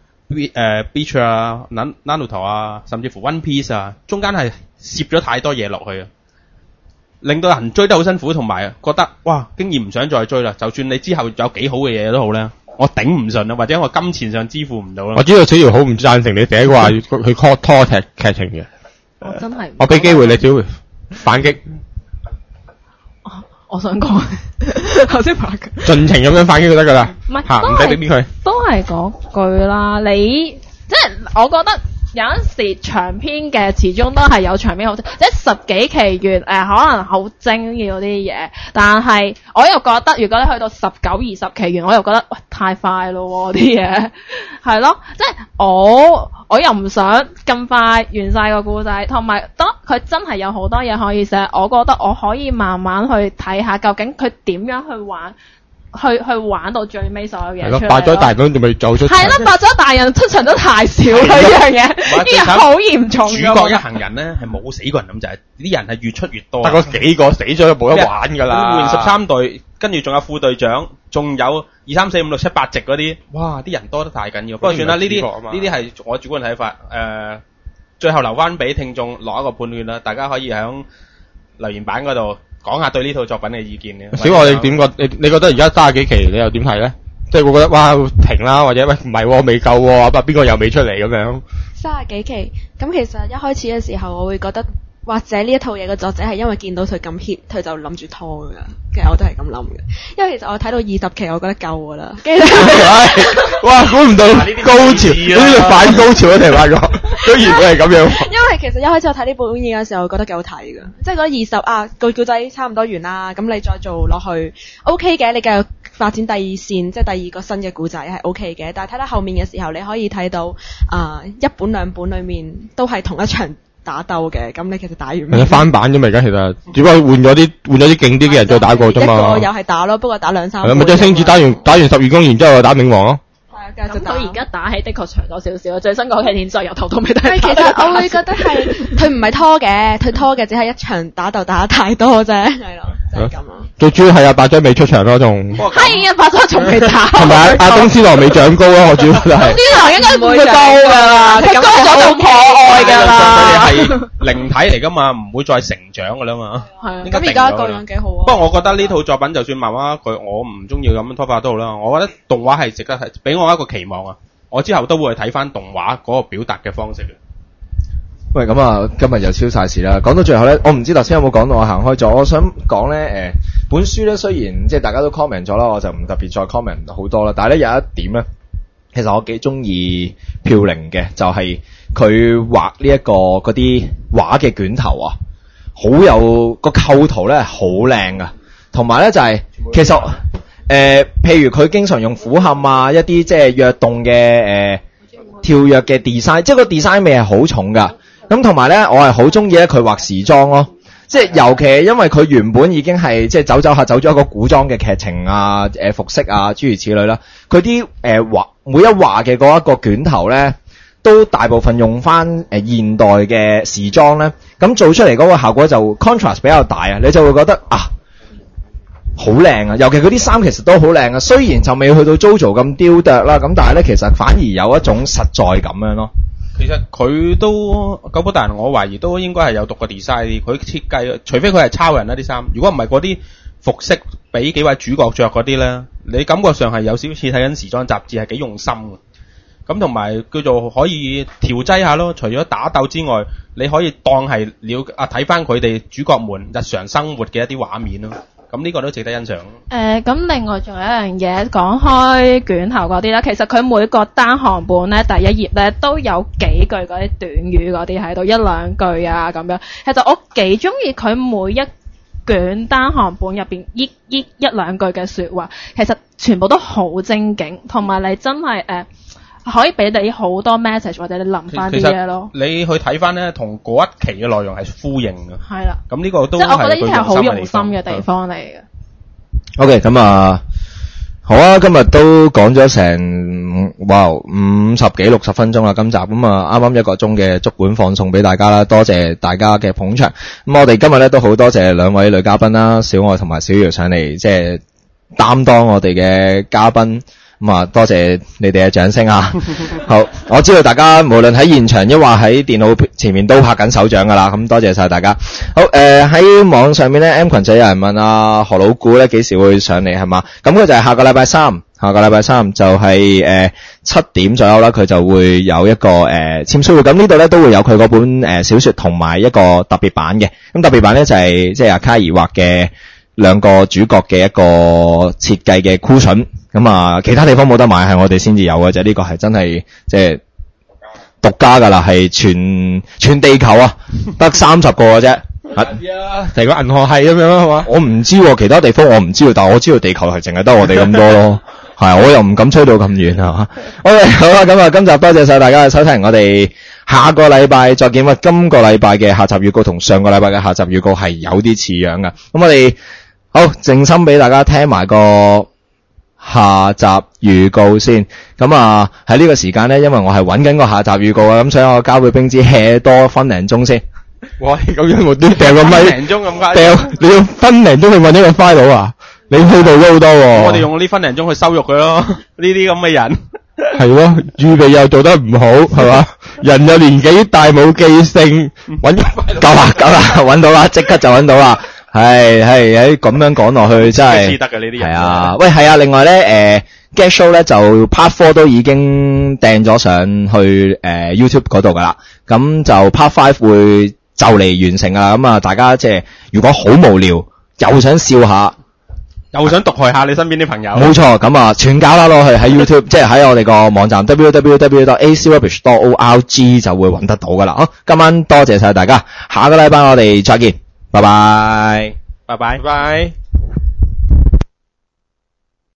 ，Bleach 啊、Naruto 啊，甚至乎 One Piece 啊，中間係攝咗太多嘢落去啊。令到人追得好辛苦，同埋覺得哇，經已唔想再追啦。就算你之後有幾好嘅嘢都好咧，我頂唔順啦，或者我金錢上支付唔到啦。 我知道小姚好唔贊成你第一個話去拖劇情嘅。 我真係我俾機會你，小姚反擊。 我想講頭先反擊， 盡情咁樣反擊就得噶啦。 唔係， 唔使逼佢。 都係嗰句啦。你即係我覺得有陣時長篇嘅始終都係有長篇好，即係10幾期完可能好精要啲嘢，但係我又覺得如果你去到19、20期完，我又覺得喂太快咯啲嘢，係咯，即係我又唔想咁快完晒個故仔，同埋當佢真係有好多嘢可以寫，我覺得我可以慢慢去睇下究竟佢點樣去玩。去玩到最尾所有嘢出嚟咯。 八咗大人仲未走出場。 係啦，八咗大人出場都太少啦，呢樣嘢，呢樣好嚴重。 主角一行人咧係冇死過人咁滯，啲人係越出越多。 得嗰幾個死咗就冇得玩㗎啦。 換13隊，跟住仲有副隊長，仲有2、3、4、5、6、7、8席嗰啲，哇！啲人多得太緊要。不過算啦，呢啲係我主觀睇法。最後留翻俾聽眾落一個判斷啦，大家可以喺留言板嗰度講下對呢套作品嘅意見嘅。 小我你點覺？你覺得而家30幾期你又點睇咧？即係會覺得哇停啦，或者喂唔係喎未夠喎，邊個又未出嚟咁樣 ？30幾期，咁其實一開始嘅時候，我會覺得或者呢一套嘢嘅作者係因為見到佢咁 hit，佢就諗住拖㗎。其實我都係咁諗嘅，因為其實我睇到20期，我覺得夠㗎啦。 哇！估唔到高潮，呢個反高潮啊！停翻個，居然會係咁樣。 因為其實一開始我睇呢部片嘅時候，覺得幾好睇㗎，即係覺得20啊個故仔差唔多完啦，咁你再做落去 OK 嘅，你繼續發展第二線，即係第二個新嘅故仔係 OK 嘅。但係睇到後面嘅時候，你可以睇到一本兩本裡面都係同一場打鬥嘅，咁你其實打完咩？ 翻版啫嘛，而家其實只不過換咗啲勁啲嘅人再打過啫嘛。 一個又係打咯，不過打2、3本。 咪即係星矢打完12宮，然之後又打冥王咯。 咁到而家打起的確長咗少少，最新嗰期天再由頭到尾都係。 其實我會覺得係佢唔係拖嘅，佢拖嘅只係一場打鬥打得太多啫，係咯，就係咁咯。 最主要係阿八仔未出場咯，仲係啊，八仔仲未打。 同埋阿東斯郎未長高咯，我主要係。 東斯郎應該唔會高㗎啦，佢高咗就可愛㗎啦。 佢哋係靈體嚟㗎嘛，唔會再成長㗎啦嘛。 係。咁而家個樣幾好啊。 不過我覺得呢套作品就算漫畫佢我唔中意咁樣拖法都好啦，我覺得動畫係值得睇，俾我一個期望啊！我之後都會睇翻動畫嗰個表達嘅方式嘅。 喂，咁啊，今日又超晒時啦。講到最後咧，我唔知頭先有冇講到，我行開咗。我想講咧，本書咧雖然即係大家都 comment 咗啦，我就唔特別再 comment 好多啦。但係咧有一點咧，其實我幾中意飄零嘅，就係佢畫呢一個嗰啲畫嘅卷頭啊，好有個構圖咧，好靚啊。同埋咧就係其實譬如佢經常用俯瞰啊，一啲即係躍動嘅跳躍嘅 design， 即係個 design 味係好重噶。咁同埋咧，我係好中意咧佢畫時裝咯，即係尤其係因為佢原本已經係即係走咗一個古裝嘅劇情啊，服飾啊諸如此類啦。佢啲畫每一畫嘅嗰一個卷頭咧，都大部分用翻現代嘅時裝咧，咁做出嚟嗰個效果就 contrast 比較大啊，你就會覺得啊好靚啊！尤其佢啲衫其實都好靚啊，雖然就未去到 JoJo 咁雕琢啦，咁但係咧其實反而有一種實在感樣咯。 其實佢都九寶大人，我懷疑都應該係有讀過 design， 佢設計，除非佢係抄人啦啲衫。如果唔係嗰啲服飾俾幾位主角着嗰啲咧，你感覺上係有少少似睇緊時裝雜誌，係幾用心嘅。咁同埋叫做可以調劑下咯。除咗打鬥之外，你可以當係睇翻佢哋主角們日常生活嘅一啲畫面咯。咁呢個都值得欣賞。 咁另外仲有一樣嘢，講開卷頭嗰啲啦，其實佢每個單行本咧第一頁咧都有幾句嗰啲短語嗰啲喺度，1-2句啊咁樣。其實我幾中意佢每一卷單行本入邊1-2句嘅說話，其實全部都好精警，同埋你真係可以俾你好多 message 或者你諗翻啲嘢咯。 你去睇翻咧，同嗰一期嘅內容係呼應嘅。 係啦。咁呢個都即係我覺得呢啲係好用心嘅地方嚟嘅。 OK， 咁啊，好啊，今日都講咗成50幾60分鐘啦，今集咁啊，啱啱1個鐘嘅足本放送俾大家啦，多謝大家嘅捧場。咁我哋今日咧都好多謝兩位女嘉賓啦，小愛同埋小瑤上嚟即係擔當我哋嘅嘉賓。咁啊，多謝你哋嘅掌聲啊！好，我知道大家無論喺現場抑或喺電腦前面都拍緊手掌噶啦，咁多謝晒大家。好，喺網上面咧 M 群仔有人問何老古咧幾時會上嚟係嘛？咁佢就係下個禮拜三就係7點左右啦，佢就會有一個簽書會。咁呢度咧都會有佢嗰本小說同埋一個特別版嘅。咁特別版咧就係即係阿卡兒畫嘅兩個主角嘅一個設計嘅 cushion。咁啊，其他地方冇得買，係我哋先至有嘅啫。呢個係真係即係獨家㗎啦，係全地球啊，得30個嘅啫。 成個銀河系咁樣係嘛？ 我唔知喎，其他地方我唔知喎，但係我知道地球係淨係得我哋咁多咯。係，我又唔敢吹到咁遠啊。OK， 好啦，咁啊，今集多謝晒大家嘅收聽，我哋下個禮拜再見。今個禮拜嘅下集預告同上個禮拜嘅下集預告係有啲似樣㗎。咁我哋好靜心俾大家聽埋個下集預告先。咁啊喺呢個時間咧，因為我係揾緊個下集預告啊，咁所以我交俾冰之 hea 多分零鐘先。 哇！咁樣我都掉個咪， 零鐘咁快， 掉你要分零鐘去揾呢個 file 啊？你去到咗好多喎。 我哋用呢分零鐘去羞辱佢咯，呢啲咁嘅人。 係咯，預備又做得唔好，係嘛？人有年紀大冇記性，揾夠啦，揾到啦，即刻就揾到啦。係咁樣講落去真係得嘅呢啲人。 係啊，喂係啊，另外咧Get Show 咧就 Part 4都已經掟咗上去YouTube 嗰度噶啦，咁就 Part 5會就嚟完成啦。咁啊，大家即係如果好無聊又想笑下， 又想毒害下你身邊啲朋友， 冇錯，咁啊全搞啦落去喺 YouTube， 即係喺我哋個網站 www.acrubbish.org 就會揾得到噶啦。好，今晚多謝晒大家，下個禮拜我哋再見，拜拜， 拜拜， 拜拜。